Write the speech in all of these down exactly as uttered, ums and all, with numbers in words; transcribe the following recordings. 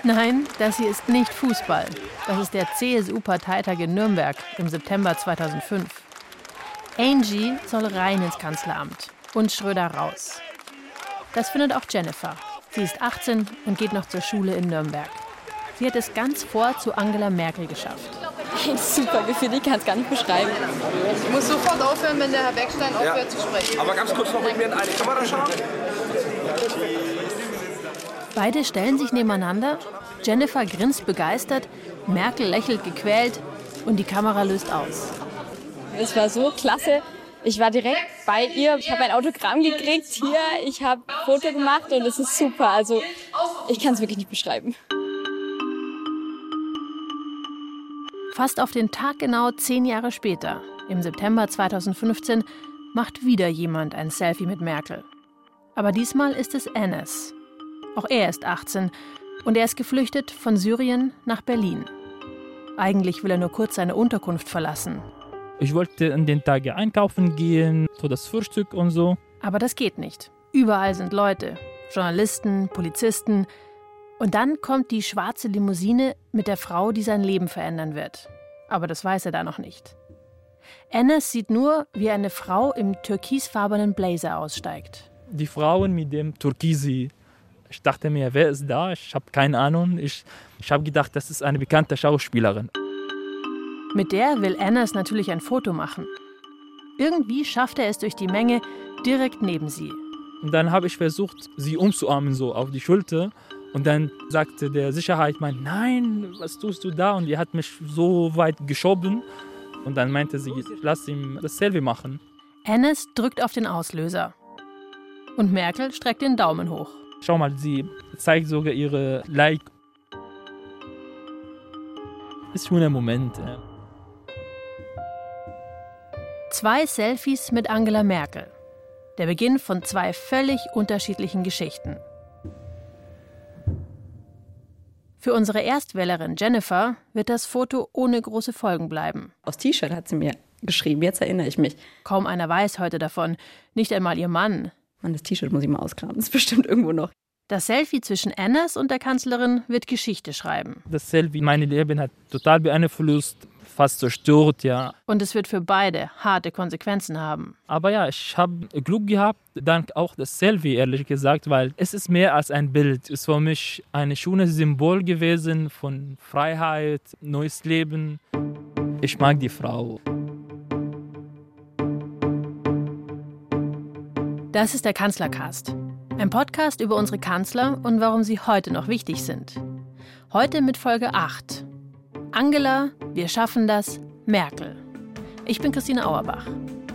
Nein, das hier ist nicht Fußball. Das ist der C S U-Parteitag in Nürnberg im September zweitausendfünf. Angie soll rein ins Kanzleramt und Schröder raus. Das findet auch Jennifer. Sie ist achtzehn und geht noch zur Schule in Nürnberg. Sie hat es ganz vor zu Angela Merkel geschafft. Ein super Gefühl, ich kann es gar nicht beschreiben. Ich muss sofort aufhören, wenn der Herr Beckstein aufhört ja. zu sprechen. Aber ganz kurz noch mit mir in eine Kamera schauen. Beide stellen sich nebeneinander. Jennifer grinst begeistert, Merkel lächelt gequält und die Kamera löst aus. Es war so klasse. Ich war direkt bei ihr. Ich habe ein Autogramm gekriegt hier. Ich habe ein Foto gemacht und es ist super. Also ich kann es wirklich nicht beschreiben. Fast auf den Tag genau zehn Jahre später, im September zweitausendfünfzehn, macht wieder jemand ein Selfie mit Merkel. Aber diesmal ist es Enes. Auch er ist achtzehn und er ist geflüchtet von Syrien nach Berlin. Eigentlich will er nur kurz seine Unterkunft verlassen. Ich wollte an den Tagen einkaufen gehen, für das Frühstück und so. Aber das geht nicht. Überall sind Leute, Journalisten, Polizisten. Und dann kommt die schwarze Limousine mit der Frau, die sein Leben verändern wird. Aber das weiß er da noch nicht. Enes sieht nur, wie eine Frau im türkisfarbenen Blazer aussteigt. Die Frauen mit dem Türkisi. Ich dachte mir, wer ist da? Ich habe keine Ahnung. Ich, ich habe gedacht, das ist eine bekannte Schauspielerin. Mit der will Enes natürlich ein Foto machen. Irgendwie schafft er es durch die Menge direkt neben sie. Und dann habe ich versucht, sie umzuarmen, so auf die Schulter. Und dann sagte der Sicherheitsmann, nein, was tust du da? Und die hat mich so weit geschoben. Und dann meinte sie, lass ihm das Selfie machen. Enes drückt auf den Auslöser. Und Merkel streckt den Daumen hoch. Schau mal, sie zeigt sogar ihre Like. Ist schon ein Moment. Ja. Zwei Selfies mit Angela Merkel. Der Beginn von zwei völlig unterschiedlichen Geschichten. Für unsere Erstwählerin Jennifer wird das Foto ohne große Folgen bleiben. Aufs T-Shirt hat sie mir geschrieben, jetzt erinnere ich mich. Kaum einer weiß heute davon, nicht einmal ihr Mann. Mann, das T-Shirt muss ich mal auskramen, das ist bestimmt irgendwo noch. Das Selfie zwischen Enes und der Kanzlerin wird Geschichte schreiben. Das Selfie, mein Leben hat total beeinflusst, fast zerstört, ja. Und es wird für beide harte Konsequenzen haben. Aber ja, ich habe Glück gehabt, dank auch das Selfie, ehrlich gesagt, weil es ist mehr als ein Bild. Es ist für mich ein schönes Symbol gewesen von Freiheit, neues Leben. Ich mag die Frau. Das ist der Kanzlercast. Ein Podcast über unsere Kanzler und warum sie heute noch wichtig sind. Heute mit Folge acht. Angela, wir schaffen das, Merkel. Ich bin Christine Auerbach.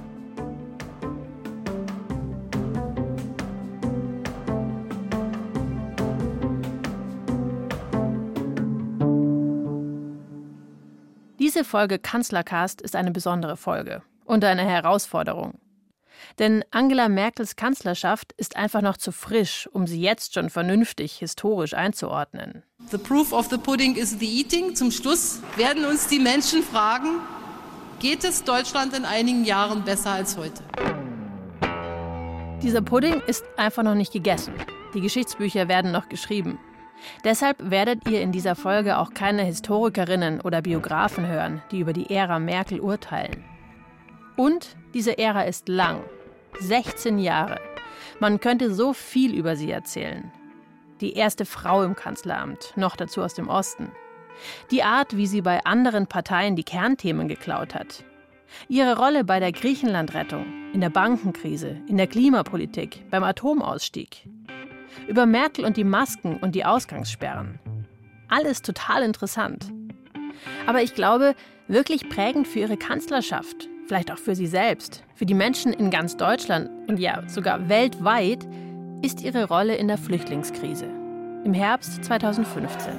Diese Folge Kanzlercast ist eine besondere Folge und eine Herausforderung. Denn Angela Merkels Kanzlerschaft ist einfach noch zu frisch, um sie jetzt schon vernünftig historisch einzuordnen. The proof of the pudding is the eating. Zum Schluss werden uns die Menschen fragen, geht es Deutschland in einigen Jahren besser als heute? Dieser Pudding ist einfach noch nicht gegessen. Die Geschichtsbücher werden noch geschrieben. Deshalb werdet ihr in dieser Folge auch keine Historikerinnen oder Biografen hören, die über die Ära Merkel urteilen. Und diese Ära ist lang. sechzehn Jahre. Man könnte so viel über sie erzählen. Die erste Frau im Kanzleramt, noch dazu aus dem Osten. Die Art, wie sie bei anderen Parteien die Kernthemen geklaut hat. Ihre Rolle bei der Griechenlandrettung, in der Bankenkrise, in der Klimapolitik, beim Atomausstieg. Über Merkel und die Masken und die Ausgangssperren. Alles total interessant. Aber ich glaube, wirklich prägend für ihre Kanzlerschaft, vielleicht auch für sie selbst, für die Menschen in ganz Deutschland und ja sogar weltweit, ist ihre Rolle in der Flüchtlingskrise im Herbst zweitausendfünfzehn.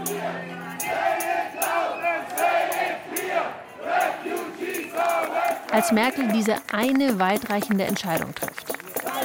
Als Merkel diese eine weitreichende Entscheidung trifft.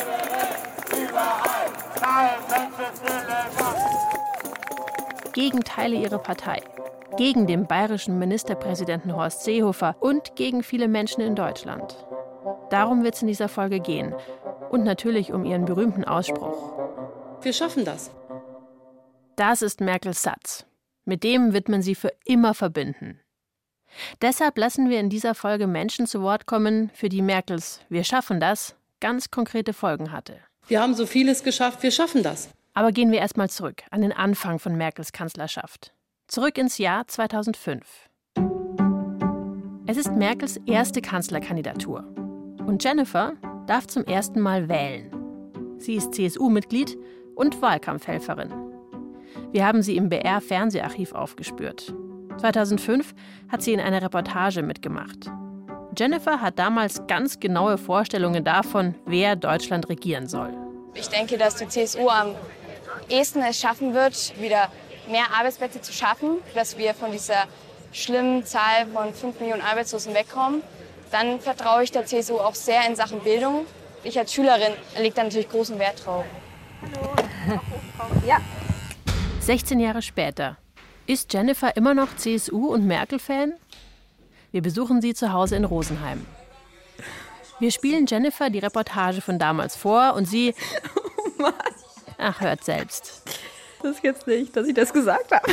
Gegen Teile ihrer Partei, gegen den bayerischen Ministerpräsidenten Horst Seehofer und gegen viele Menschen in Deutschland. Darum wird es in dieser Folge gehen. Und natürlich um ihren berühmten Ausspruch. Wir schaffen das. Das ist Merkels Satz. Mit dem wird man sie für immer verbinden. Deshalb lassen wir in dieser Folge Menschen zu Wort kommen, für die Merkels „Wir schaffen das" ganz konkrete Folgen hatte. Wir haben so vieles geschafft, wir schaffen das. Aber gehen wir erstmal zurück an den Anfang von Merkels Kanzlerschaft. Zurück ins Jahr zweitausendfünf. Es ist Merkels erste Kanzlerkandidatur. Und Jennifer darf zum ersten Mal wählen. Sie ist C S U-Mitglied und Wahlkampfhelferin. Wir haben sie im B R-Fernseharchiv aufgespürt. zweitausendfünf hat sie in einer Reportage mitgemacht. Jennifer hat damals ganz genaue Vorstellungen davon, wer Deutschland regieren soll. Ich denke, dass die C S U am ehesten es schaffen wird, wieder mehr Arbeitsplätze zu schaffen, dass wir von dieser schlimmen Zahl von fünf Millionen Arbeitslosen wegkommen. Dann vertraue ich der C S U auch sehr in Sachen Bildung. Ich als Schülerin lege da natürlich großen Wert drauf. Hallo. Ja. sechzehn Jahre später. Ist Jennifer immer noch C S U- und Merkel-Fan? Wir besuchen sie zu Hause in Rosenheim. Wir spielen Jennifer die Reportage von damals vor und sie... Oh Mann. Ach, hört selbst. Das ist jetzt nicht, dass ich das gesagt habe.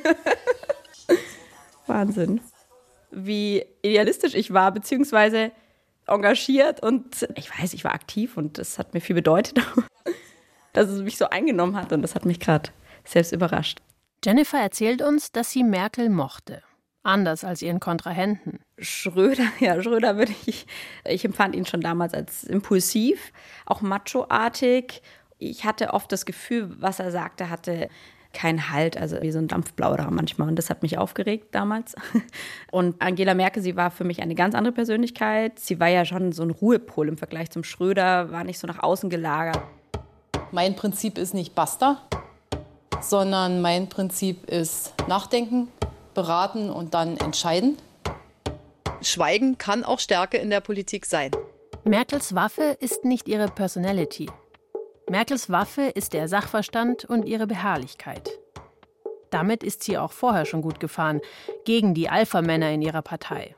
Wahnsinn. Wie idealistisch ich war, beziehungsweise engagiert und ich weiß, ich war aktiv und das hat mir viel bedeutet, dass es mich so eingenommen hat und das hat mich gerade selbst überrascht. Jennifer erzählt uns, dass sie Merkel mochte. Anders als ihren Kontrahenten. Schröder, ja, Schröder würde ich, ich empfand ihn schon damals als impulsiv, auch machoartig. Ich hatte oft das Gefühl, was er sagte, hatte keinen Halt, also wie so ein Dampfplauderer manchmal. Und das hat mich aufgeregt damals. Und Angela Merkel, sie war für mich eine ganz andere Persönlichkeit. Sie war ja schon so ein Ruhepol im Vergleich zum Schröder, war nicht so nach außen gelagert. Mein Prinzip ist nicht basta, sondern mein Prinzip ist nachdenken, beraten und dann entscheiden. Schweigen kann auch Stärke in der Politik sein. Merkels Waffe ist nicht ihre Personality. Merkels Waffe ist der Sachverstand und ihre Beharrlichkeit. Damit ist sie auch vorher schon gut gefahren, gegen die Alpha-Männer in ihrer Partei.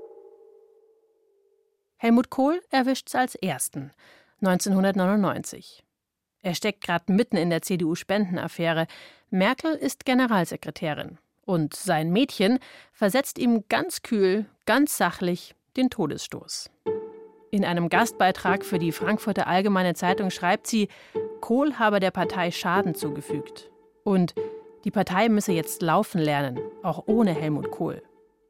Helmut Kohl erwischt's als Ersten, neunzehnhundertneunundneunzig. Er steckt gerade mitten in der C D U-Spendenaffäre. Merkel ist Generalsekretärin. Und sein Mädchen versetzt ihm ganz kühl, ganz sachlich den Todesstoß. In einem Gastbeitrag für die Frankfurter Allgemeine Zeitung schreibt sie, Kohl habe der Partei Schaden zugefügt. Und die Partei müsse jetzt laufen lernen, auch ohne Helmut Kohl.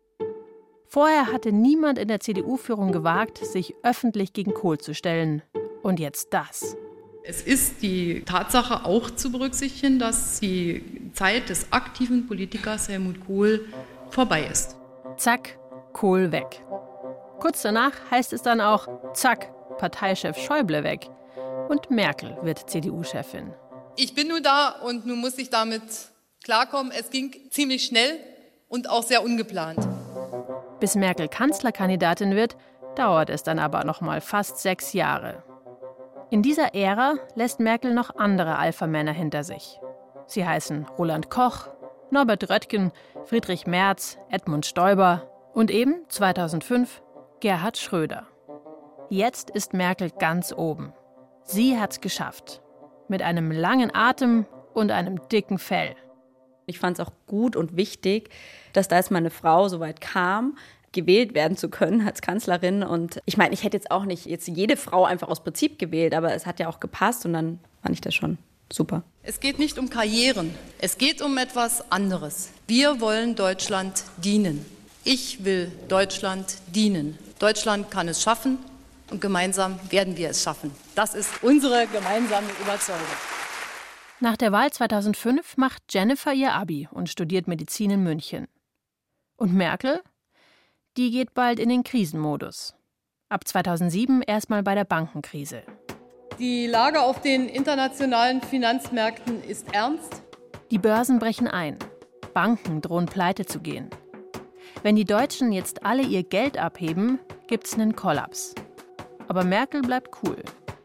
Vorher hatte niemand in der C D U-Führung gewagt, sich öffentlich gegen Kohl zu stellen. Und jetzt das. Es ist die Tatsache auch zu berücksichtigen, dass die Zeit des aktiven Politikers Helmut Kohl vorbei ist. Zack, Kohl weg. Kurz danach heißt es dann auch, zack, Parteichef Schäuble weg. Und Merkel wird C D U-Chefin. Ich bin nun da und nun muss ich damit klarkommen. Es ging ziemlich schnell und auch sehr ungeplant. Bis Merkel Kanzlerkandidatin wird, dauert es dann aber noch mal fast sechs Jahre. In dieser Ära lässt Merkel noch andere Alpha-Männer hinter sich. Sie heißen Roland Koch, Norbert Röttgen, Friedrich Merz, Edmund Stoiber und eben zweitausendfünf Gerhard Schröder. Jetzt ist Merkel ganz oben. Sie hat's geschafft. Mit einem langen Atem und einem dicken Fell. Ich fand es auch gut und wichtig, dass da jetzt meine Frau so weit kam, gewählt werden zu können als Kanzlerin. Und ich meine, ich hätte jetzt auch nicht jetzt jede Frau einfach aus Prinzip gewählt, aber es hat ja auch gepasst und dann fand ich das schon super. Es geht nicht um Karrieren, es geht um etwas anderes. Wir wollen Deutschland dienen. Ich will Deutschland dienen. Deutschland kann es schaffen und gemeinsam werden wir es schaffen. Das ist unsere gemeinsame Überzeugung. Nach der Wahl zweitausendfünf macht Jennifer ihr Abi und studiert Medizin in München. Und Merkel? Die geht bald in den Krisenmodus. Ab zweitausendsieben erstmal bei der Bankenkrise. Die Lage auf den internationalen Finanzmärkten ist ernst. Die Börsen brechen ein. Banken drohen pleite zu gehen. Wenn die Deutschen jetzt alle ihr Geld abheben, gibt's einen Kollaps. Aber Merkel bleibt cool.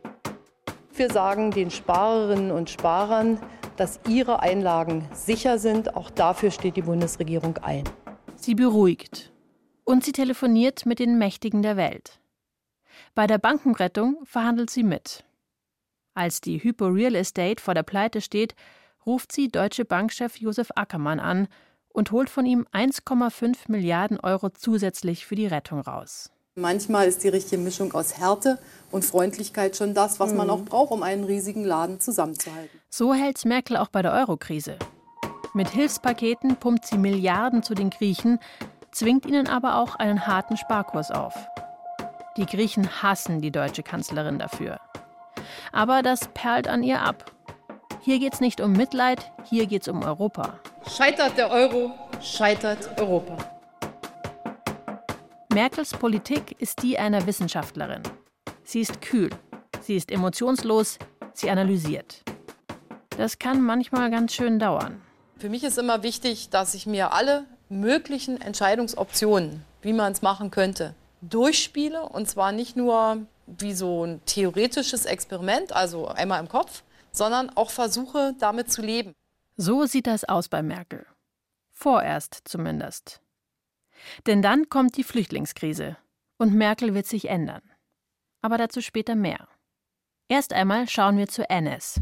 Wir sagen den Sparerinnen und Sparern, dass ihre Einlagen sicher sind. Auch dafür steht die Bundesregierung ein. Sie beruhigt. Und sie telefoniert mit den Mächtigen der Welt. Bei der Bankenrettung verhandelt sie mit. Als die Hypo Real Estate vor der Pleite steht, ruft sie Deutsche Bankchef Josef Ackermann an und holt von ihm eins Komma fünf Milliarden Euro zusätzlich für die Rettung raus. Manchmal ist die richtige Mischung aus Härte und Freundlichkeit schon das, was man auch braucht, um einen riesigen Laden zusammenzuhalten. So hält's Merkel auch bei der Euro-Krise. Mit Hilfspaketen pumpt sie Milliarden zu den Griechen, zwingt ihnen aber auch einen harten Sparkurs auf. Die Griechen hassen die deutsche Kanzlerin dafür. Aber das perlt an ihr ab. Hier geht's nicht um Mitleid, hier geht's um Europa. Scheitert der Euro, scheitert Europa. Merkels Politik ist die einer Wissenschaftlerin. Sie ist kühl, sie ist emotionslos, sie analysiert. Das kann manchmal ganz schön dauern. Für mich ist immer wichtig, dass ich mir alle möglichen Entscheidungsoptionen, wie man es machen könnte, durchspiele. Und zwar nicht nur wie so ein theoretisches Experiment, also einmal im Kopf, sondern auch versuche, damit zu leben. So sieht das aus bei Merkel. Vorerst zumindest. Denn dann kommt die Flüchtlingskrise und Merkel wird sich ändern. Aber dazu später mehr. Erst einmal schauen wir zu Enes.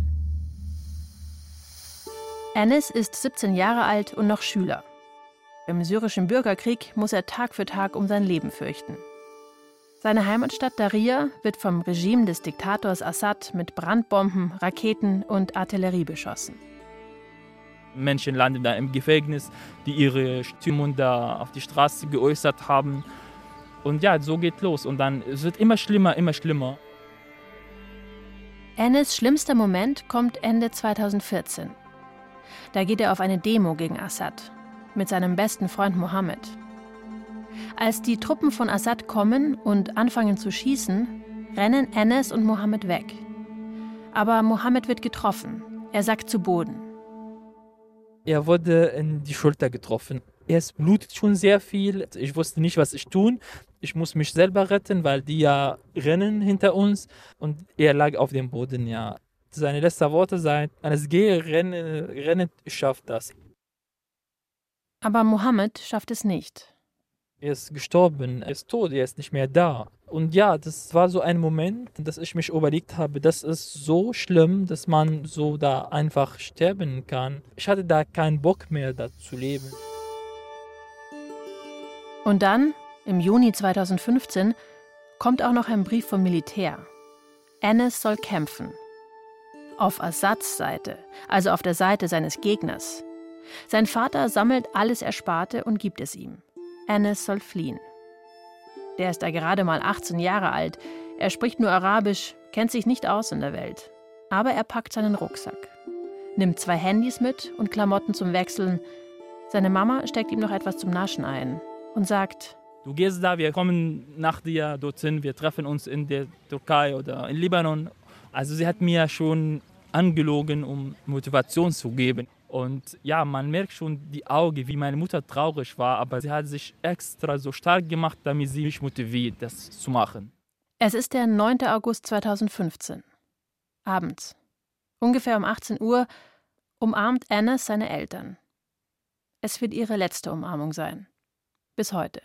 Enes ist siebzehn Jahre alt und noch Schüler. Im syrischen Bürgerkrieg muss er Tag für Tag um sein Leben fürchten. Seine Heimatstadt Daria wird vom Regime des Diktators Assad mit Brandbomben, Raketen und Artillerie beschossen. Menschen landen da im Gefängnis, die ihre Stimmung da auf die Straße geäußert haben. Und ja, so geht los. Und dann es wird immer schlimmer, immer schlimmer. Enes schlimmster Moment kommt Ende zweitausendvierzehn. Da geht er auf eine Demo gegen Assad mit seinem besten Freund Mohammed. Als die Truppen von Assad kommen und anfangen zu schießen, rennen Enes und Mohammed weg. Aber Mohammed wird getroffen. Er sackt zu Boden. Er wurde in die Schulter getroffen. Es blutet schon sehr viel. Ich wusste nicht, was ich tun. Ich muss mich selber retten, weil die ja rennen hinter uns. Und er lag auf dem Boden, ja. Seine letzten Worte seien, alles gehe, renne, renne, ich schaff das. Aber Mohammed schafft es nicht. Er ist gestorben, er ist tot, er ist nicht mehr da. Und ja, das war so ein Moment, dass ich mich überlegt habe, das ist so schlimm, dass man so da einfach sterben kann. Ich hatte da keinen Bock mehr, da zu leben. Und dann, im Juni zweitausendfünfzehn, kommt auch noch ein Brief vom Militär. Enes soll kämpfen. Auf Assads Seite, also auf der Seite seines Gegners. Sein Vater sammelt alles Ersparte und gibt es ihm. Enes soll fliehen. Der ist da gerade mal achtzehn Jahre alt. Er spricht nur Arabisch, kennt sich nicht aus in der Welt. Aber er packt seinen Rucksack, nimmt zwei Handys mit und Klamotten zum Wechseln. Seine Mama steckt ihm noch etwas zum Naschen ein und sagt: Du gehst da, wir kommen nach dir dorthin, wir treffen uns in der Türkei oder in Libanon. Also sie hat mir schon angelogen, um Motivation zu geben. Und ja, man merkt schon die Augen, wie meine Mutter traurig war, aber sie hat sich extra so stark gemacht, damit sie mich motiviert, das zu machen. Es ist der neunten August zweitausendfünfzehn. Abends. Ungefähr um achtzehn Uhr umarmt Enes seine Eltern. Es wird ihre letzte Umarmung sein. Bis heute.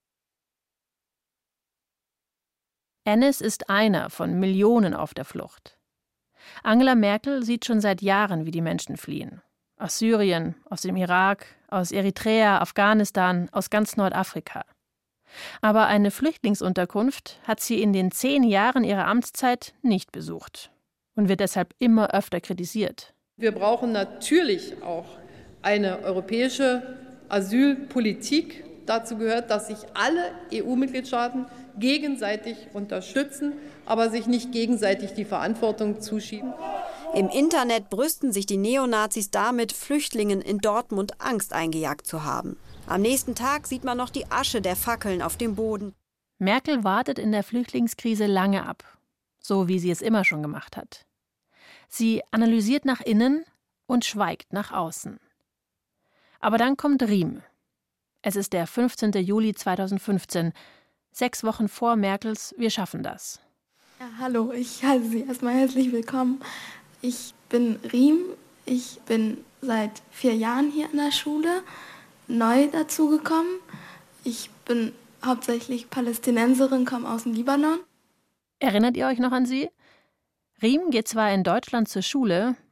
Enes ist einer von Millionen auf der Flucht. Angela Merkel sieht schon seit Jahren, wie die Menschen fliehen. Aus Syrien, aus dem Irak, aus Eritrea, Afghanistan, aus ganz Nordafrika. Aber eine Flüchtlingsunterkunft hat sie in den zehn Jahren ihrer Amtszeit nicht besucht und wird deshalb immer öfter kritisiert. Wir brauchen natürlich auch eine europäische Asylpolitik. Dazu gehört, dass sich alle E U-Mitgliedstaaten gegenseitig unterstützen, aber sich nicht gegenseitig die Verantwortung zuschieben. Im Internet brüsten sich die Neonazis damit, Flüchtlingen in Dortmund Angst eingejagt zu haben. Am nächsten Tag sieht man noch die Asche der Fackeln auf dem Boden. Merkel wartet in der Flüchtlingskrise lange ab, so wie sie es immer schon gemacht hat. Sie analysiert nach innen und schweigt nach außen. Aber dann kommt Riem. Es ist der fünfzehnten Juli zweitausendfünfzehn, sechs Wochen vor Merkels Wir schaffen das. Ja, hallo, ich heiße Sie erstmal herzlich willkommen. Ich bin Riem, ich bin seit vier Jahren hier in der Schule, neu dazugekommen. Ich bin hauptsächlich Palästinenserin, komme aus dem Libanon. Erinnert ihr euch noch an sie? Riem geht zwar in Deutschland zur Schule,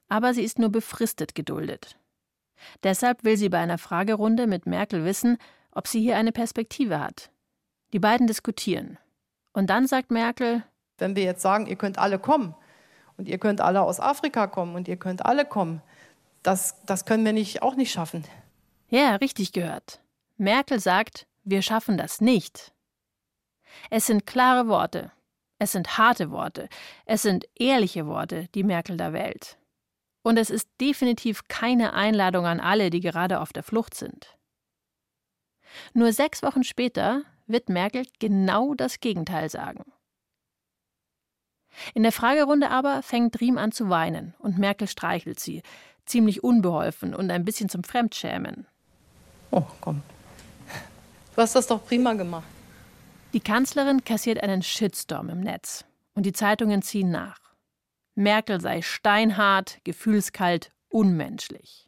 Aber sie ist nur befristet geduldet. Deshalb will sie bei einer Fragerunde mit Merkel wissen, ob sie hier eine Perspektive hat. Die beiden diskutieren. Und dann sagt Merkel: Wenn wir jetzt sagen, ihr könnt alle kommen und ihr könnt alle aus Afrika kommen und ihr könnt alle kommen, das, das können wir nicht, auch nicht schaffen. Ja, richtig gehört. Merkel sagt, wir schaffen das nicht. Es sind klare Worte. Es sind harte Worte. Es sind ehrliche Worte, die Merkel da wählt. Und es ist definitiv keine Einladung an alle, die gerade auf der Flucht sind. Nur sechs Wochen später wird Merkel genau das Gegenteil sagen. In der Fragerunde aber fängt Riem an zu weinen und Merkel streichelt sie, ziemlich unbeholfen und ein bisschen zum Fremdschämen. Oh, komm. Du hast das doch prima gemacht. Die Kanzlerin kassiert einen Shitstorm im Netz und die Zeitungen ziehen nach. Merkel sei steinhart, gefühlskalt, unmenschlich.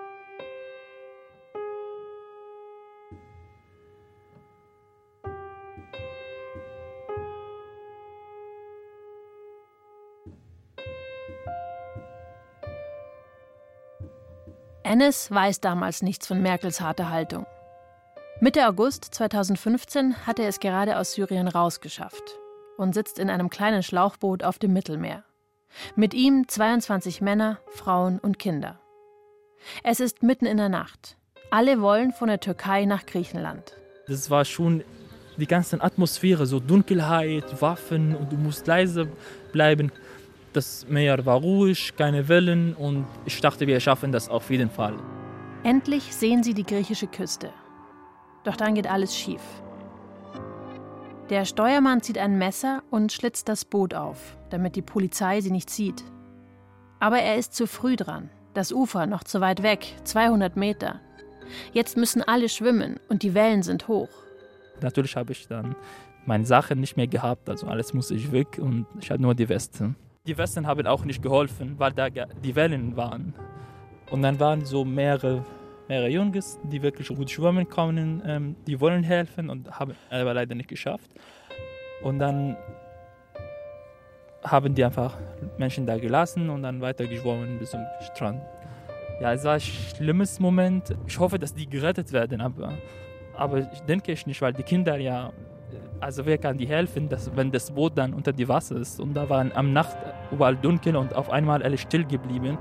Enes weiß damals nichts von Merkels harter Haltung. Mitte August zweitausendfünfzehn hat er es gerade aus Syrien rausgeschafft und sitzt in einem kleinen Schlauchboot auf dem Mittelmeer. Mit ihm zweiundzwanzig Männer, Frauen und Kinder. Es ist mitten in der Nacht. Alle wollen von der Türkei nach Griechenland. Das war schon die ganze Atmosphäre, so Dunkelheit, Waffen und du musst leise bleiben. Das Meer war ruhig, keine Wellen und ich dachte, wir schaffen das auf jeden Fall. Endlich sehen sie die griechische Küste. Doch dann geht alles schief. Der Steuermann zieht ein Messer und schlitzt das Boot auf, damit die Polizei sie nicht sieht. Aber er ist zu früh dran. Das Ufer noch zu weit weg, zweihundert Meter. Jetzt müssen alle schwimmen und die Wellen sind hoch. Natürlich habe ich dann meine Sachen nicht mehr gehabt, also alles musste ich weg und ich hatte nur die Weste. Die Westen haben auch nicht geholfen, weil da die Wellen waren. Und dann waren so mehrere, mehrere Jungs, die wirklich gut schwimmen können, ähm, die wollen helfen und haben aber leider nicht geschafft. Und dann haben die einfach Menschen da gelassen und dann weiter geschwommen bis zum Strand. Ja, es war ein schlimmes Moment. Ich hoffe, dass die gerettet werden, aber, aber ich denke ich nicht, weil die Kinder ja, also wer kann die helfen, dass, wenn das Boot dann unter die Wasser ist? Und da waren am Nacht überall dunkel und auf einmal alle still geblieben.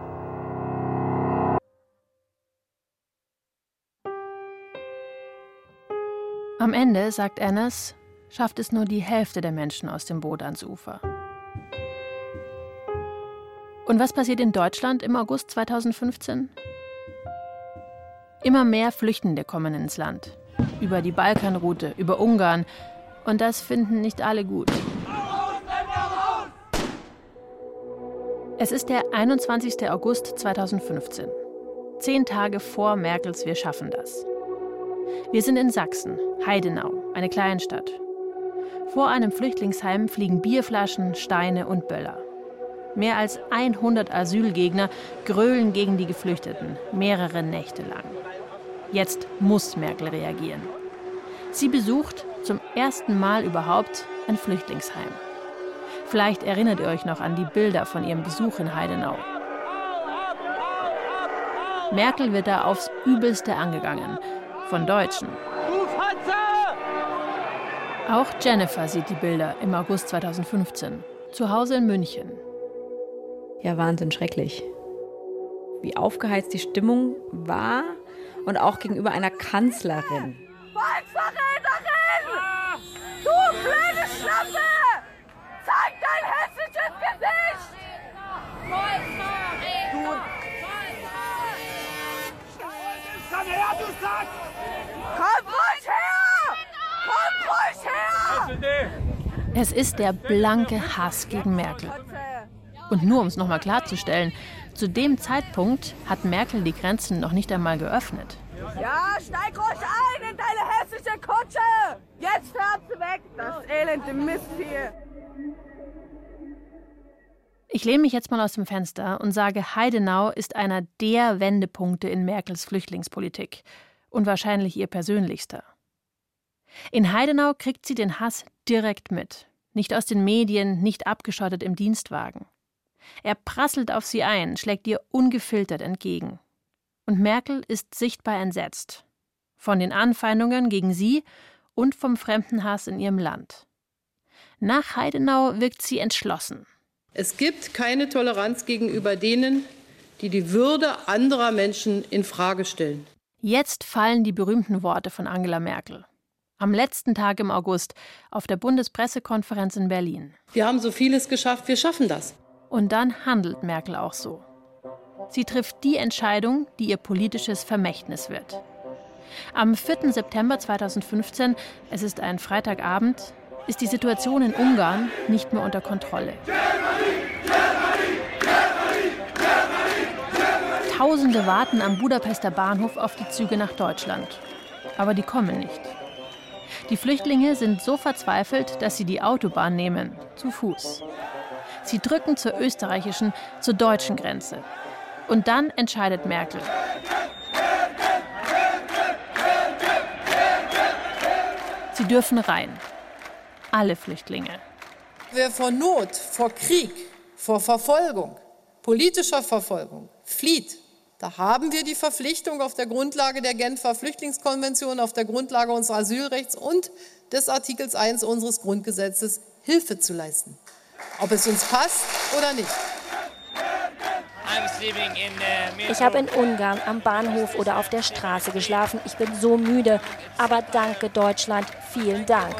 Am Ende, sagt Enes, schafft es nur die Hälfte der Menschen aus dem Boot ans Ufer. Und was passiert in Deutschland im August zweitausendfünfzehn? Immer mehr Flüchtende kommen ins Land. Über die Balkanroute, über Ungarn. Und das finden nicht alle gut. Es ist der einundzwanzigster August zweitausendfünfzehn. Zehn Tage vor Merkels Wir schaffen das. Wir sind in Sachsen, Heidenau, eine Kleinstadt. Vor einem Flüchtlingsheim fliegen Bierflaschen, Steine und Böller. Mehr als hundert Asylgegner grölen gegen die Geflüchteten, mehrere Nächte lang. Jetzt muss Merkel reagieren. Sie besucht zum ersten Mal überhaupt ein Flüchtlingsheim. Vielleicht erinnert ihr euch noch an die Bilder von ihrem Besuch in Heidenau. Merkel wird da aufs Übelste angegangen, von Deutschen. Auch Jennifer sieht die Bilder im August zweitausendfünfzehn, zu Hause in München. Ja, Wahnsinn, schrecklich. Wie aufgeheizt die Stimmung war und auch gegenüber einer Kanzlerin. Volksverräterin! Du blöde Schlampe! Zeig dein hässliches Gesicht! Volksverräter! Komm her, du Sack! Komm ruhig her! Komm ruhig her! Es ist der blanke Hass gegen Merkel. Und nur um es nochmal klarzustellen, zu dem Zeitpunkt hat Merkel die Grenzen noch nicht einmal geöffnet. Ja, steig ruhig ein in deine hässliche Kutsche! Jetzt fährt sie weg, das elende Mistvieh! Ich lehne mich jetzt mal aus dem Fenster und sage, Heidenau ist einer der Wendepunkte in Merkels Flüchtlingspolitik und wahrscheinlich ihr persönlichster. In Heidenau kriegt sie den Hass direkt mit. Nicht aus den Medien, nicht abgeschottet im Dienstwagen. Er prasselt auf sie ein, schlägt ihr ungefiltert entgegen. Und Merkel ist sichtbar entsetzt. Von den Anfeindungen gegen sie und vom Fremdenhass in ihrem Land. Nach Heidenau wirkt sie entschlossen. Es gibt keine Toleranz gegenüber denen, die die Würde anderer Menschen in Frage stellen. Jetzt fallen die berühmten Worte von Angela Merkel. Am letzten Tag im August auf der Bundespressekonferenz in Berlin. Wir haben so vieles geschafft, wir schaffen das. Und dann handelt Merkel auch so. Sie trifft die Entscheidung, die ihr politisches Vermächtnis wird. Am vierten September zweitausendfünfzehn, es ist ein Freitagabend, ist die Situation in Ungarn nicht mehr unter Kontrolle. Tausende warten am Budapester Bahnhof auf die Züge nach Deutschland. Aber die kommen nicht. Die Flüchtlinge sind so verzweifelt, dass sie die Autobahn nehmen, zu Fuß. Sie drücken zur österreichischen, zur deutschen Grenze. Und dann entscheidet Merkel. Sie dürfen rein. Alle Flüchtlinge. Wer vor Not, vor Krieg, vor Verfolgung, politischer Verfolgung flieht, da haben wir die Verpflichtung auf der Grundlage der Genfer Flüchtlingskonvention, auf der Grundlage unseres Asylrechts und des Artikels eins unseres Grundgesetzes Hilfe zu leisten. Ob es uns passt oder nicht. Ich habe in Ungarn am Bahnhof oder auf der Straße geschlafen. Ich bin so müde. Aber danke Deutschland, vielen Dank.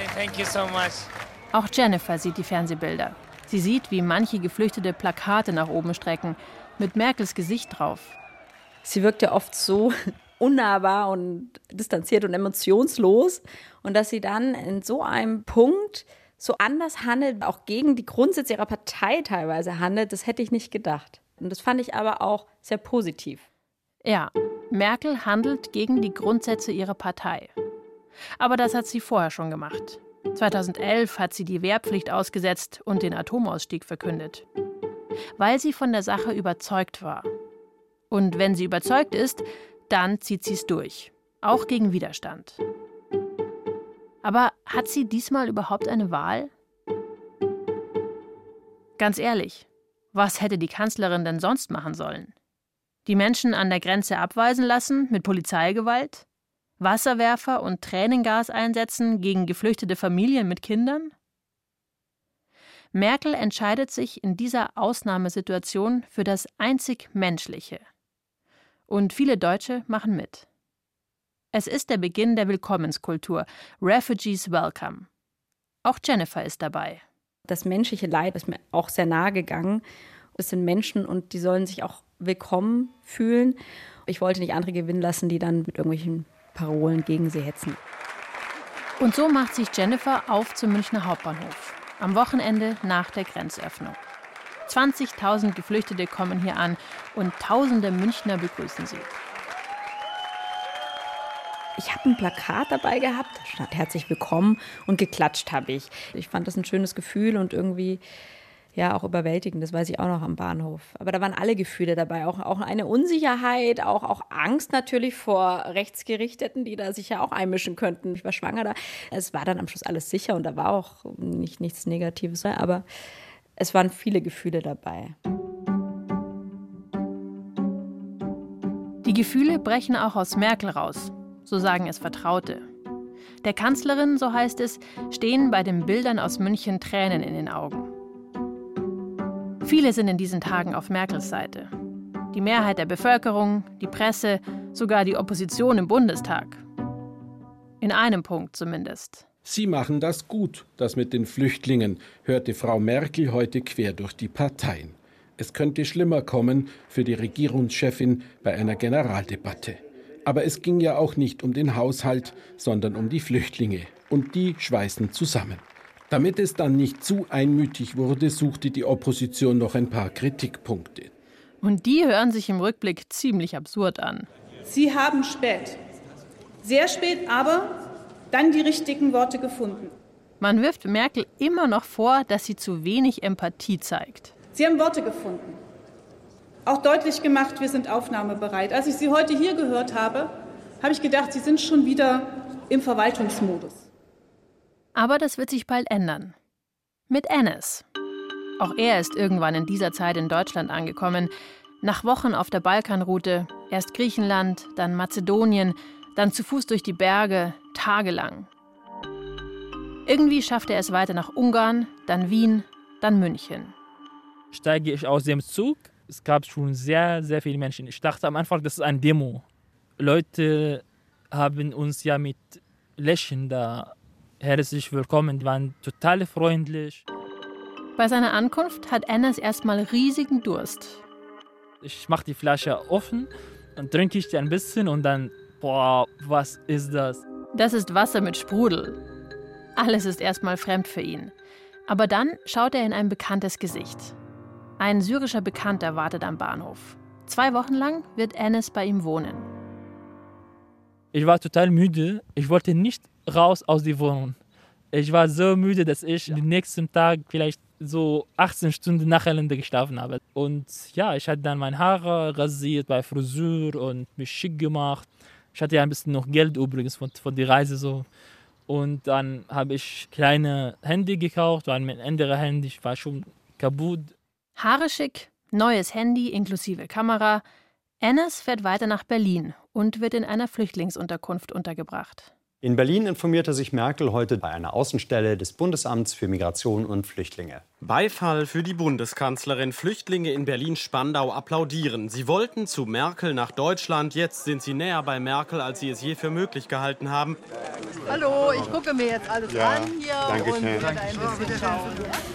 Auch Jennifer sieht die Fernsehbilder. Sie sieht, wie manche Geflüchtete Plakate nach oben strecken, mit Merkels Gesicht drauf. Sie wirkt ja oft so unnahbar und distanziert und emotionslos. Und dass sie dann in so einem Punkt so anders handelt, auch gegen die Grundsätze ihrer Partei teilweise handelt, das hätte ich nicht gedacht. Und das fand ich aber auch sehr positiv. Ja, Merkel handelt gegen die Grundsätze ihrer Partei. Aber das hat sie vorher schon gemacht. zweitausendelf hat sie die Wehrpflicht ausgesetzt und den Atomausstieg verkündet. Weil sie von der Sache überzeugt war. Und wenn sie überzeugt ist, dann zieht sie es durch. Auch gegen Widerstand. Aber hat sie diesmal überhaupt eine Wahl? Ganz ehrlich, was hätte die Kanzlerin denn sonst machen sollen? Die Menschen an der Grenze abweisen lassen mit Polizeigewalt? Wasserwerfer und Tränengas einsetzen gegen geflüchtete Familien mit Kindern? Merkel entscheidet sich in dieser Ausnahmesituation für das einzig Menschliche. Und viele Deutsche machen mit. Es ist der Beginn der Willkommenskultur. Refugees welcome. Auch Jennifer ist dabei. Das menschliche Leid ist mir auch sehr nahe gegangen. Es sind Menschen und die sollen sich auch willkommen fühlen. Ich wollte nicht andere gewinnen lassen, die dann mit irgendwelchen Parolen gegen sie hetzen. Und so macht sich Jennifer auf zum Münchner Hauptbahnhof. Am Wochenende nach der Grenzöffnung. zwanzigtausend Geflüchtete kommen hier an und tausende Münchner begrüßen sie. Ich habe ein Plakat dabei gehabt, da stand herzlich willkommen und geklatscht habe ich. Ich fand das ein schönes Gefühl und irgendwie ja auch überwältigend, das weiß ich auch noch am Bahnhof. Aber da waren alle Gefühle dabei, auch, auch eine Unsicherheit, auch, auch Angst natürlich vor Rechtsgerichteten, die da sich ja auch einmischen könnten. Ich war schwanger da. Es war dann am Schluss alles sicher und da war auch nicht, nichts Negatives, aber es waren viele Gefühle dabei. Die Gefühle brechen auch aus Merkel raus. So sagen es Vertraute. Der Kanzlerin, so heißt es, stehen bei den Bildern aus München Tränen in den Augen. Viele sind in diesen Tagen auf Merkels Seite. Die Mehrheit der Bevölkerung, die Presse, sogar die Opposition im Bundestag. In einem Punkt zumindest. Sie machen das gut, das mit den Flüchtlingen, hörte Frau Merkel heute quer durch die Parteien. Es könnte schlimmer kommen für die Regierungschefin bei einer Generaldebatte. Aber es ging ja auch nicht um den Haushalt, sondern um die Flüchtlinge. Und die schweißen zusammen. Damit es dann nicht zu einmütig wurde, suchte die Opposition noch ein paar Kritikpunkte. Und die hören sich im Rückblick ziemlich absurd an. Sie haben spät, sehr spät, aber dann die richtigen Worte gefunden. Man wirft Merkel immer noch vor, dass sie zu wenig Empathie zeigt. Sie haben Worte gefunden. Auch deutlich gemacht, wir sind aufnahmebereit. Als ich Sie heute hier gehört habe, habe ich gedacht, Sie sind schon wieder im Verwaltungsmodus. Aber das wird sich bald ändern. Mit Enes. Auch er ist irgendwann in dieser Zeit in Deutschland angekommen. Nach Wochen auf der Balkanroute, erst Griechenland, dann Mazedonien, dann zu Fuß durch die Berge, tagelang. Irgendwie schaffte er es weiter nach Ungarn, dann Wien, dann München. Steige ich aus dem Zug, es gab schon sehr, sehr viele Menschen. Ich dachte am Anfang, das ist eine Demo. Leute haben uns ja mit Lächeln da herzlich willkommen, die waren total freundlich. Bei seiner Ankunft hat Enes erstmal riesigen Durst. Ich mache die Flasche offen, dann trinke ich die ein bisschen und dann, boah, was ist das? Das ist Wasser mit Sprudel. Alles ist erstmal fremd für ihn. Aber dann schaut er in ein bekanntes Gesicht. Ein syrischer Bekannter wartet am Bahnhof. Zwei Wochen lang wird Enes bei ihm wohnen. Ich war total müde. Ich wollte nicht raus aus der Wohnung. Ich war so müde, dass ich den nächsten Tag vielleicht so achtzehn Stunden nacheinander geschlafen habe. Und ja, ich hatte dann meine Haare rasiert bei Friseur und mich schick gemacht. Ich hatte ja ein bisschen noch Geld übrigens von, von der Reise so. Und dann habe ich kleine Handy gekauft, weil mein anderes Handy war schon kaputt. Haare schick, neues Handy inklusive Kamera. Enes fährt weiter nach Berlin und wird in einer Flüchtlingsunterkunft untergebracht. In Berlin informierte sich Merkel heute bei einer Außenstelle des Bundesamts für Migration und Flüchtlinge. Beifall für die Bundeskanzlerin. Flüchtlinge in Berlin-Spandau applaudieren. Sie wollten zu Merkel nach Deutschland. Jetzt sind sie näher bei Merkel, als sie es je für möglich gehalten haben. Hallo, ich gucke mir jetzt alles ja, an hier danke und schön. werde ein bisschen schauen.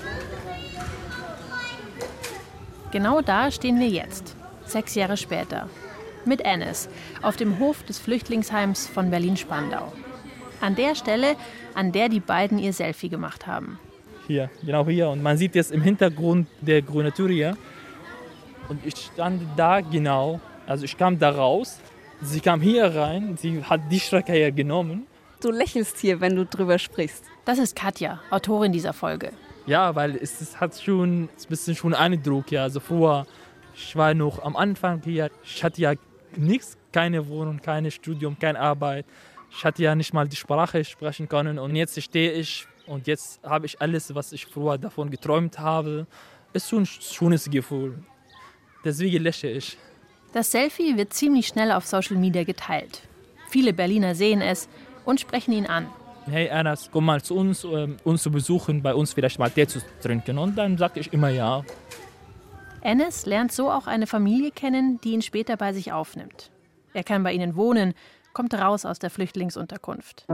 Genau da stehen wir jetzt, sechs Jahre später. Mit Enes auf dem Hof des Flüchtlingsheims von Berlin-Spandau. An der Stelle, an der die beiden ihr Selfie gemacht haben. Hier, genau hier. Und man sieht jetzt im Hintergrund der grüne Tür hier. Und ich stand da genau, also ich kam da raus. Sie kam hier rein, sie hat die Strecke hier genommen. Du lächelst hier, wenn du drüber sprichst. Das ist Katja, Autorin dieser Folge. Ja, weil es, es hat schon ein bisschen schon Eindruck. Ja. Also früher, ich war noch am Anfang hier, ich hatte ja nichts, keine Wohnung, kein Studium, keine Arbeit. Ich hatte ja nicht mal die Sprache sprechen können und jetzt stehe ich und jetzt habe ich alles, was ich früher davon geträumt habe. Ist schon ein schönes Gefühl. Deswegen lächle ich. Das Selfie wird ziemlich schnell auf Social Media geteilt. Viele Berliner sehen es und sprechen ihn an. Hey Enes, komm mal zu uns, um uns zu besuchen, bei uns vielleicht mal Tee zu trinken. Und dann sage ich immer ja. Enes lernt so auch eine Familie kennen, die ihn später bei sich aufnimmt. Er kann bei ihnen wohnen, kommt raus aus der Flüchtlingsunterkunft.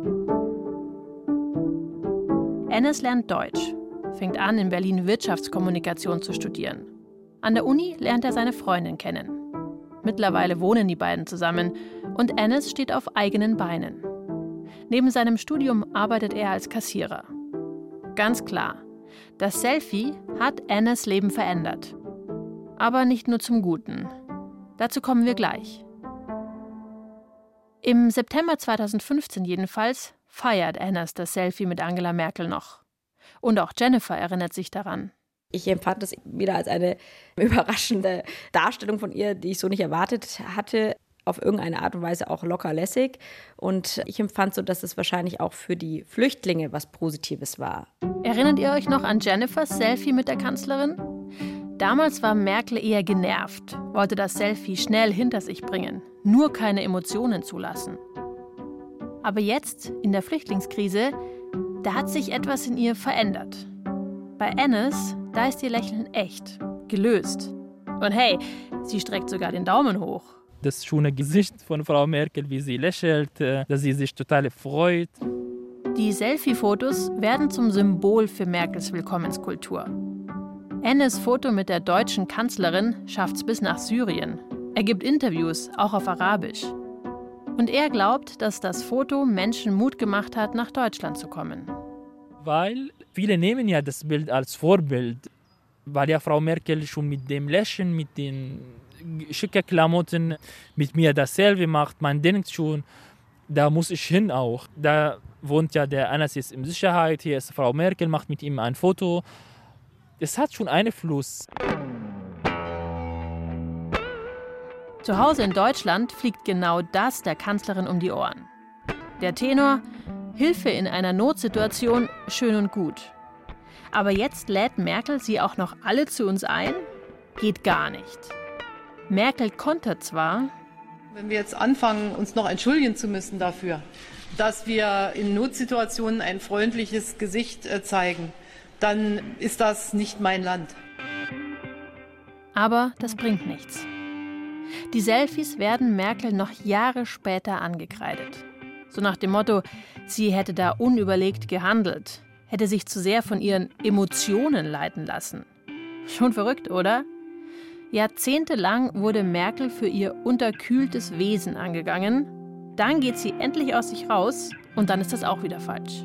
Enes lernt Deutsch, fängt an, in Berlin Wirtschaftskommunikation zu studieren. An der Uni lernt er seine Freundin kennen. Mittlerweile wohnen die beiden zusammen und Enes steht auf eigenen Beinen. Neben seinem Studium arbeitet er als Kassierer. Ganz klar, das Selfie hat Enes Leben verändert. Aber nicht nur zum Guten. Dazu kommen wir gleich. Im September zweitausendfünfzehn jedenfalls feiert Enes das Selfie mit Angela Merkel noch. Und auch Jennifer erinnert sich daran. Ich empfand es wieder als eine überraschende Darstellung von ihr, die ich so nicht erwartet hatte. Auf irgendeine Art und Weise auch locker lässig. Und ich empfand so, dass es wahrscheinlich auch für die Flüchtlinge was Positives war. Erinnert ihr euch noch an Jennifers Selfie mit der Kanzlerin? Damals war Merkel eher genervt, wollte das Selfie schnell hinter sich bringen, nur keine Emotionen zulassen. Aber jetzt, in der Flüchtlingskrise, da hat sich etwas in ihr verändert. Bei Enes, da ist ihr Lächeln echt, gelöst. Und hey, sie streckt sogar den Daumen hoch. Das schöne Gesicht von Frau Merkel, wie sie lächelt, dass sie sich total freut. Die Selfie-Fotos werden zum Symbol für Merkels Willkommenskultur. Enes Foto mit der deutschen Kanzlerin schafft's bis nach Syrien. Er gibt Interviews, auch auf Arabisch. Und er glaubt, dass das Foto Menschen Mut gemacht hat, nach Deutschland zu kommen. Weil viele nehmen ja das Bild als Vorbild. Weil ja Frau Merkel schon mit dem Lächeln, mit den schicken Klamotten, mit mir dasselbe macht. Man denkt schon, da muss ich hin auch. Da wohnt ja der Enes jetzt in Sicherheit, hier ist Frau Merkel, macht mit ihm ein Foto. Es hat schon Einfluss. Zu Hause in Deutschland fliegt genau das der Kanzlerin um die Ohren. Der Tenor: Hilfe in einer Notsituation, schön und gut. Aber jetzt lädt Merkel sie auch noch alle zu uns ein? Geht gar nicht. Merkel kontert zwar. Wenn wir jetzt anfangen, uns noch entschuldigen zu müssen dafür, dass wir in Notsituationen ein freundliches Gesicht zeigen, dann ist das nicht mein Land. Aber das bringt nichts. Die Selfies werden Merkel noch Jahre später angekreidet. So nach dem Motto, sie hätte da unüberlegt gehandelt, hätte sich zu sehr von ihren Emotionen leiten lassen. Schon verrückt, oder? Jahrzehntelang wurde Merkel für ihr unterkühltes Wesen angegangen. Dann geht sie endlich aus sich raus und dann ist das auch wieder falsch.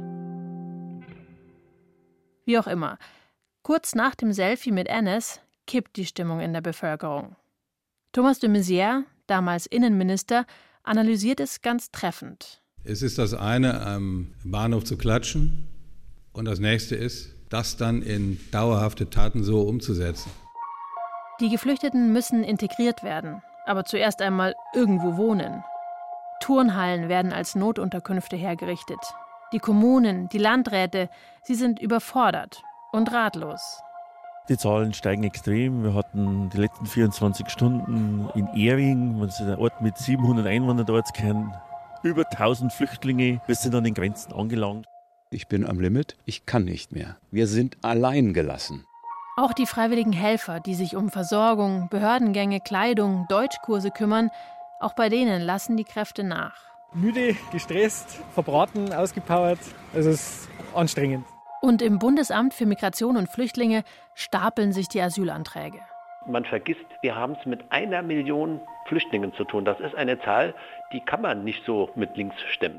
Wie auch immer, kurz nach dem Selfie mit Enes kippt die Stimmung in der Bevölkerung. Thomas de Maizière, damals Innenminister, analysiert es ganz treffend. Es ist das eine, am Bahnhof zu klatschen, und das nächste ist, das dann in dauerhafte Taten so umzusetzen. Die Geflüchteten müssen integriert werden, aber zuerst einmal irgendwo wohnen. Turnhallen werden als Notunterkünfte hergerichtet. Die Kommunen, die Landräte, sie sind überfordert und ratlos. Die Zahlen steigen extrem. Wir hatten die letzten vierundzwanzig Stunden in Ering, was ein Ort mit siebenhundert Einwohnern dort kennen, über tausend Flüchtlinge. Wir sind an den Grenzen angelangt. Ich bin am Limit, ich kann nicht mehr. Wir sind allein gelassen. Auch die freiwilligen Helfer, die sich um Versorgung, Behördengänge, Kleidung, Deutschkurse kümmern, auch bei denen lassen die Kräfte nach. Müde, gestresst, verbraten, ausgepowert. Also es ist anstrengend. Und im Bundesamt für Migration und Flüchtlinge stapeln sich die Asylanträge. Man vergisst, wir haben es mit einer Million Flüchtlingen zu tun. Das ist eine Zahl, die kann man nicht so mit links stemmen.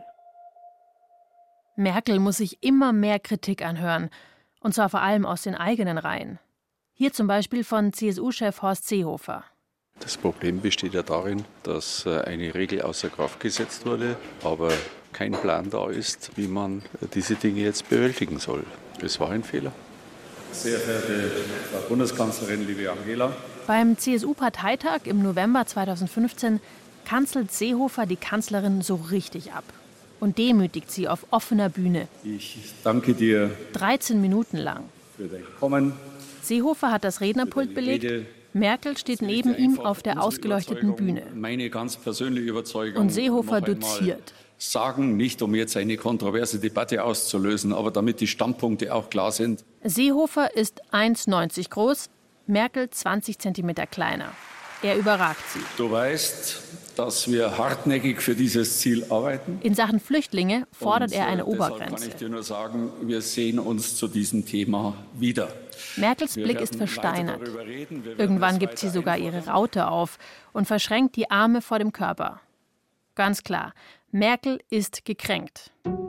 Merkel muss sich immer mehr Kritik anhören. Und zwar vor allem aus den eigenen Reihen. Hier zum Beispiel von C S U-Chef Horst Seehofer. Das Problem besteht ja darin, dass eine Regel außer Kraft gesetzt wurde, aber kein Plan da ist, wie man diese Dinge jetzt bewältigen soll. Es war ein Fehler. Sehr verehrte Frau Bundeskanzlerin, liebe Angela. Beim C S U-Parteitag im November zweitausendfünfzehn kanzelt Seehofer die Kanzlerin so richtig ab und demütigt sie auf offener Bühne. Ich danke dir dreizehn Minuten lang. Für dein Kommen. Seehofer hat das Rednerpult belegt. Merkel steht neben ihm auf der ausgeleuchteten Bühne. Meine ganz persönliche Überzeugung. Und Seehofer doziert. Sagen, nicht um jetzt eine kontroverse Debatte auszulösen, aber damit die Standpunkte auch klar sind. Seehofer ist eins Komma neunzig groß, Merkel zwanzig Zentimeter kleiner. Er überragt sie. Du weißt, dass wir hartnäckig für dieses Ziel arbeiten. In Sachen Flüchtlinge fordert Und, er eine äh, deshalb Obergrenze. kann ich dir nur sagen, wir sehen uns zu diesem Thema wieder. Merkels Wir Blick ist werden versteinert. weiter darüber reden. Wir werden Irgendwann das gibt sie weiter sogar ihre Raute auf und verschränkt die Arme vor dem Körper. Ganz klar, Merkel ist gekränkt.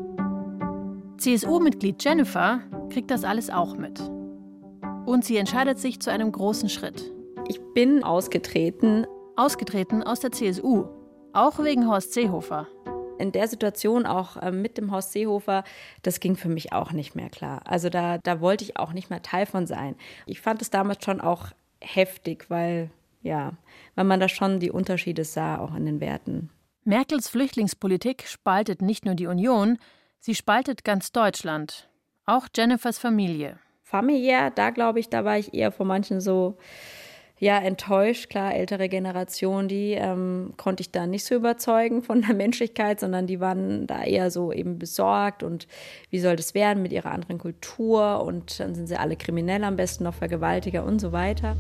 C S U-Mitglied Jennifer kriegt das alles auch mit. Und sie entscheidet sich zu einem großen Schritt. Ich bin ausgetreten. Ausgetreten aus der C S U, auch wegen Horst Seehofer. In der Situation auch äh, mit dem Horst Seehofer, das ging für mich auch nicht mehr klar. Also da, da wollte ich auch nicht mehr Teil von sein. Ich fand es damals schon auch heftig, weil, ja, weil man da schon die Unterschiede sah, auch in den Werten. Merkels Flüchtlingspolitik spaltet nicht nur die Union, sie spaltet ganz Deutschland, auch Jennifers Familie. Familiär, da glaube ich, da war ich eher von manchen so, ja, enttäuscht. Klar, ältere Generation, die ähm, konnte ich da nicht so überzeugen von der Menschlichkeit, sondern die waren da eher so eben besorgt und wie soll das werden mit ihrer anderen Kultur und dann sind sie alle kriminell, am besten noch Vergewaltiger und so weiter.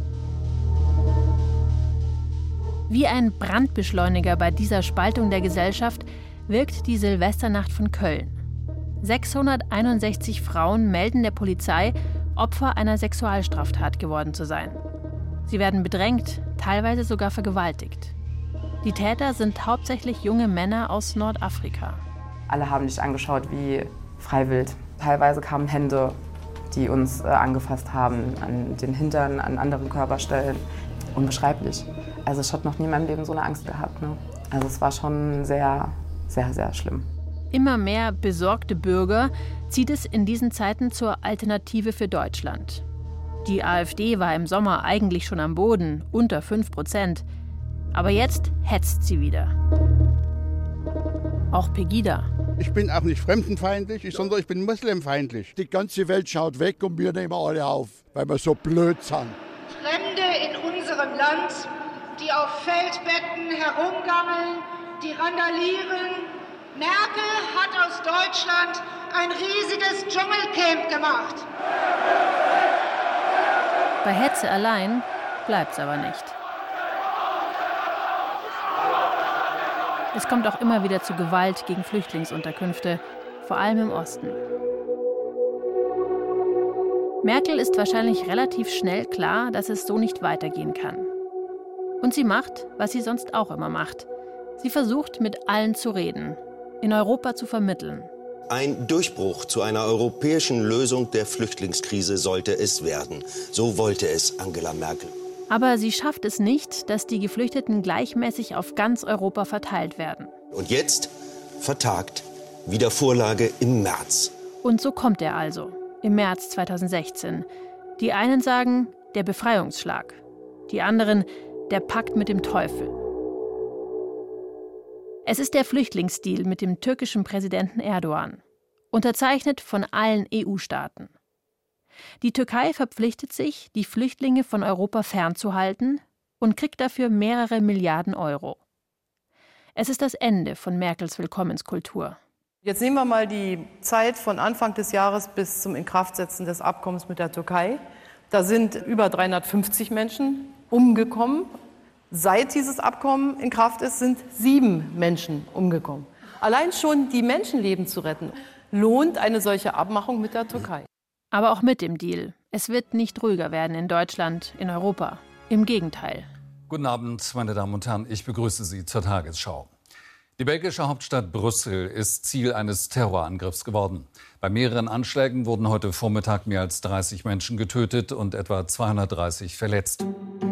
Wie ein Brandbeschleuniger bei dieser Spaltung der Gesellschaft wirkt die Silvesternacht von Köln. sechshunderteinundsechzig Frauen melden der Polizei, Opfer einer Sexualstraftat geworden zu sein. Sie werden bedrängt, teilweise sogar vergewaltigt. Die Täter sind hauptsächlich junge Männer aus Nordafrika. Alle haben dich angeschaut wie freiwillig. Teilweise kamen Hände, die uns äh, angefasst haben, an den Hintern, an anderen Körperstellen. Unbeschreiblich. Also ich hatte noch nie in meinem Leben so eine Angst gehabt. Ne? Also es war schon sehr, sehr, sehr schlimm. Immer mehr besorgte Bürger zieht es in diesen Zeiten zur Alternative für Deutschland. Die AfD war im Sommer eigentlich schon am Boden, unter fünf Prozent. Aber jetzt hetzt sie wieder. Auch Pegida. Ich bin auch nicht fremdenfeindlich, sondern ich bin muslimfeindlich. Die ganze Welt schaut weg und wir nehmen alle auf, weil wir so blöd sind. Fremde in unserem Land, die auf Feldbetten herumgammeln, die randalieren. Merkel hat aus Deutschland ein riesiges Dschungelcamp gemacht. Bei Hetze allein bleibt's aber nicht. Es kommt auch immer wieder zu Gewalt gegen Flüchtlingsunterkünfte, vor allem im Osten. Merkel ist wahrscheinlich relativ schnell klar, dass es so nicht weitergehen kann. Und sie macht, was sie sonst auch immer macht. Sie versucht, mit allen zu reden, in Europa zu vermitteln. Ein Durchbruch zu einer europäischen Lösung der Flüchtlingskrise sollte es werden. So wollte es Angela Merkel. Aber sie schafft es nicht, dass die Geflüchteten gleichmäßig auf ganz Europa verteilt werden. Und jetzt, vertagt, wieder Vorlage im März. Und so kommt er also, im März zweitausendsechzehn. Die einen sagen, der Befreiungsschlag. Die anderen, der Pakt mit dem Teufel. Es ist der Flüchtlingsdeal mit dem türkischen Präsidenten Erdogan, unterzeichnet von allen E U-Staaten. Die Türkei verpflichtet sich, die Flüchtlinge von Europa fernzuhalten und kriegt dafür mehrere Milliarden Euro. Es ist das Ende von Merkels Willkommenskultur. Jetzt nehmen wir mal die Zeit von Anfang des Jahres bis zum Inkraftsetzen des Abkommens mit der Türkei. Da sind über dreihundertfünfzig Menschen umgekommen. Seit dieses Abkommen in Kraft ist, sind sieben Menschen umgekommen. Allein schon die Menschenleben zu retten, lohnt eine solche Abmachung mit der Türkei. Aber auch mit dem Deal. Es wird nicht ruhiger werden in Deutschland, in Europa. Im Gegenteil. Guten Abend, meine Damen und Herren. Ich begrüße Sie zur Tagesschau. Die belgische Hauptstadt Brüssel ist Ziel eines Terrorangriffs geworden. Bei mehreren Anschlägen wurden heute Vormittag mehr als dreißig Menschen getötet und etwa zweihundertdreißig verletzt.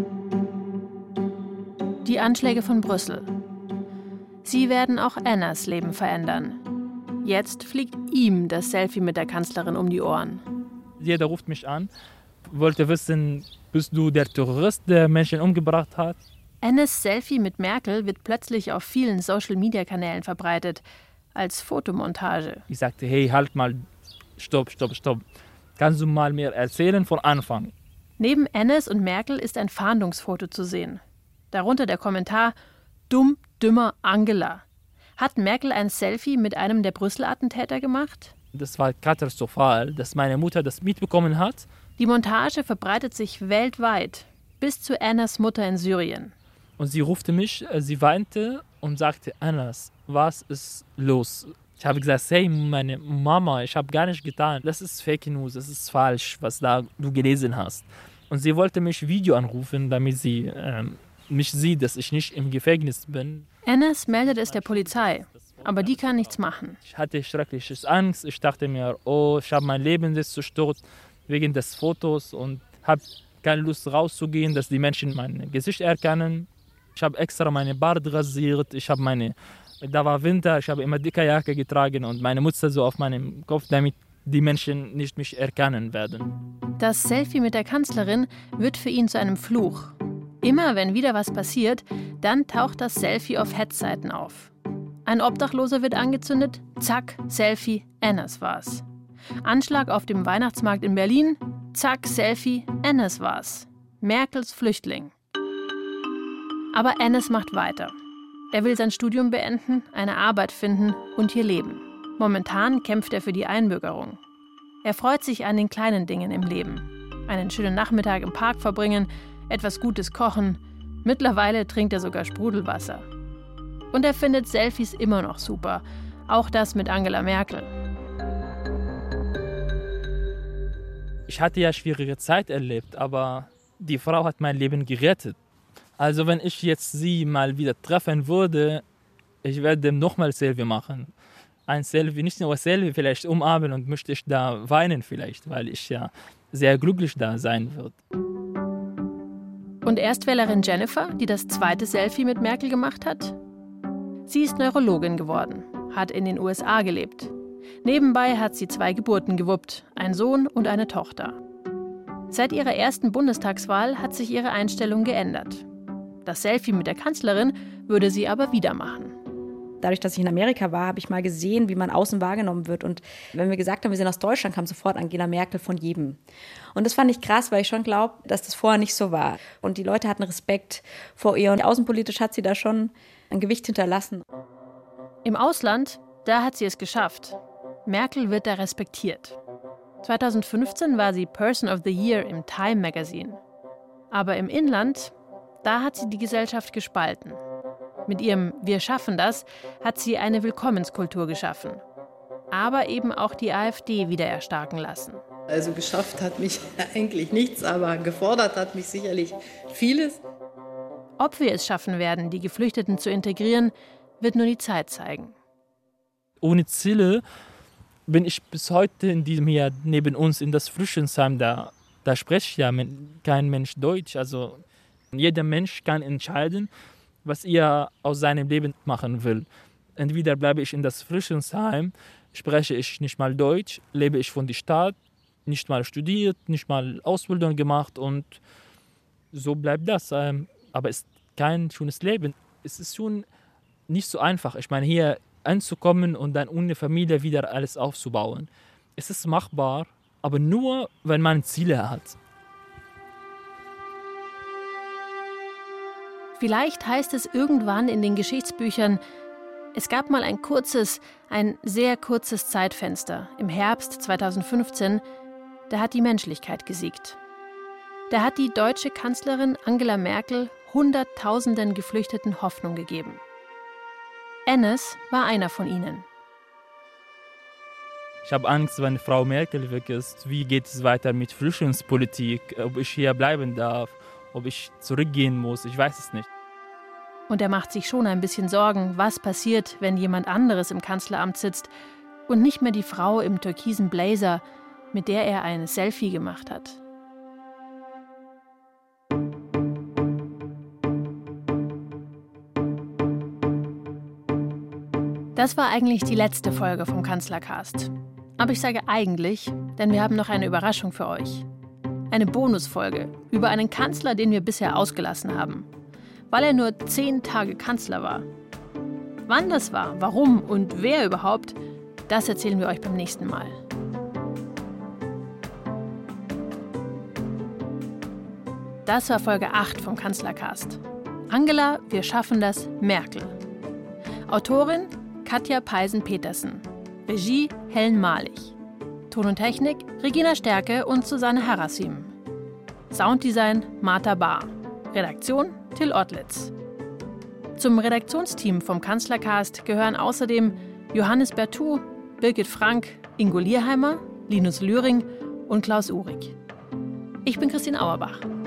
Die Anschläge von Brüssel. Sie werden auch Annas Leben verändern. Jetzt fliegt ihm das Selfie mit der Kanzlerin um die Ohren. Jeder ruft mich an, wollte wissen, bist du der Terrorist, der Menschen umgebracht hat? Annas Selfie mit Merkel wird plötzlich auf vielen Social-Media-Kanälen verbreitet, als Fotomontage. Ich sagte, hey, halt mal, stopp, stopp, stopp. Kannst du mal mehr erzählen von Anfang? Neben Annas und Merkel ist ein Fahndungsfoto zu sehen. Darunter der Kommentar, dumm, dümmer Angela. Hat Merkel ein Selfie mit einem der Brüssel-Attentäter gemacht? Das war katastrophal, dass meine Mutter das mitbekommen hat. Die Montage verbreitet sich weltweit, bis zu Annas Mutter in Syrien. Und sie rufte mich, sie weinte und sagte, Annas, was ist los? Ich habe gesagt, hey, meine Mama, ich habe gar nicht getan. Das ist Fake News, das ist falsch, was da du gelesen hast. Und sie wollte mich Video anrufen, damit sie ähm, mich sieht, dass ich nicht im Gefängnis bin. Annas meldet es der Polizei, aber die kann nichts machen. Ich hatte schreckliche Angst. Ich dachte mir, oh, ich habe mein Leben jetzt zerstört wegen des Fotos und habe keine Lust rauszugehen, dass die Menschen mein Gesicht erkennen. Ich habe extra meine Bart rasiert. Ich habe meine, da war Winter, ich habe immer dicke Jacke getragen und meine Mütze so auf meinem Kopf, damit die Menschen nicht mich erkennen werden. Das Selfie mit der Kanzlerin wird für ihn zu einem Fluch. Immer wenn wieder was passiert, dann taucht das Selfie auf Hetzseiten auf. Ein Obdachloser wird angezündet, zack, Selfie, Annas war's. Anschlag auf dem Weihnachtsmarkt in Berlin, zack, Selfie, Annas war's. Merkels Flüchtling. Aber Annas macht weiter. Er will sein Studium beenden, eine Arbeit finden und hier leben. Momentan kämpft er für die Einbürgerung. Er freut sich an den kleinen Dingen im Leben. Einen schönen Nachmittag im Park verbringen, etwas Gutes kochen. Mittlerweile trinkt er sogar Sprudelwasser. Und er findet Selfies immer noch super. Auch das mit Angela Merkel. Ich hatte ja schwierige Zeit erlebt, aber die Frau hat mein Leben gerettet. Also wenn ich jetzt sie mal wieder treffen würde, ich werde nochmal Selfie machen. Ein Selfie, nicht nur ein Selfie, vielleicht umarmen und möchte ich da weinen vielleicht, weil ich ja sehr glücklich da sein würde. Und Erstwählerin Jennifer, die das zweite Selfie mit Merkel gemacht hat? Sie ist Neurologin geworden, hat in den U S A gelebt. Nebenbei hat sie zwei Geburten gewuppt, einen Sohn und eine Tochter. Seit ihrer ersten Bundestagswahl hat sich ihre Einstellung geändert. Das Selfie mit der Kanzlerin würde sie aber wieder machen. Dadurch, dass ich in Amerika war, habe ich mal gesehen, wie man außen wahrgenommen wird. Und wenn wir gesagt haben, wir sind aus Deutschland, kam sofort Angela Merkel von jedem. Und das fand ich krass, weil ich schon glaube, dass das vorher nicht so war. Und die Leute hatten Respekt vor ihr. Und außenpolitisch hat sie da schon ein Gewicht hinterlassen. Im Ausland, da hat sie es geschafft. Merkel wird da respektiert. zweitausendfünfzehn war sie Person of the Year im Time Magazine. Aber im Inland, da hat sie die Gesellschaft gespalten. Mit ihrem Wir schaffen das hat sie eine Willkommenskultur geschaffen. Aber eben auch die AfD wieder erstarken lassen. Also geschafft hat mich eigentlich nichts, aber gefordert hat mich sicherlich vieles. Ob wir es schaffen werden, die Geflüchteten zu integrieren, wird nur die Zeit zeigen. Ohne Ziele bin ich bis heute in diesem Jahr neben uns in das Flüchtlingsheim, da, da spricht ja kein Mensch Deutsch. Also jeder Mensch kann entscheiden, was er aus seinem Leben machen will. Entweder bleibe ich in das Flüchtlingsheim, spreche ich nicht mal Deutsch, lebe ich von der Stadt, nicht mal studiert, nicht mal Ausbildung gemacht und so bleibt das. Aber es ist kein schönes Leben. Es ist schon nicht so einfach. Ich meine, hier anzukommen und dann ohne Familie wieder alles aufzubauen. Es ist machbar, aber nur, wenn man Ziele hat. Vielleicht heißt es irgendwann in den Geschichtsbüchern, es gab mal ein kurzes, ein sehr kurzes Zeitfenster im Herbst zweitausendfünfzehn, da hat die Menschlichkeit gesiegt. Da hat die deutsche Kanzlerin Angela Merkel Hunderttausenden Geflüchteten Hoffnung gegeben. Enes war einer von ihnen. Ich habe Angst, wenn Frau Merkel weg ist. Wie geht es weiter mit Flüchtlingspolitik? Ob ich hier bleiben darf? Ob ich zurückgehen muss? Ich weiß es nicht. Und er macht sich schon ein bisschen Sorgen, was passiert, wenn jemand anderes im Kanzleramt sitzt und nicht mehr die Frau im türkisen Blazer, mit der er ein Selfie gemacht hat. Das war eigentlich die letzte Folge vom Kanzlercast. Aber ich sage eigentlich, denn wir haben noch eine Überraschung für euch. Eine Bonusfolge über einen Kanzler, den wir bisher ausgelassen haben, weil er nur zehn Tage Kanzler war. Wann das war, warum und wer überhaupt, das erzählen wir euch beim nächsten Mal. Das war Folge acht vom Kanzlercast. Angela, wir schaffen das, Merkel. Autorin Katja Peisen-Petersen. Regie Helen Malich. Ton und Technik Regina Stärke und Susanne Harasim. Sounddesign Martha Bahr. Redaktion Till Ottlitz. Zum Redaktionsteam vom Kanzlercast gehören außerdem Johannes Bertou, Birgit Frank, Ingo Lierheimer, Linus Lühring und Klaus Uhrig. Ich bin Christine Auerbach.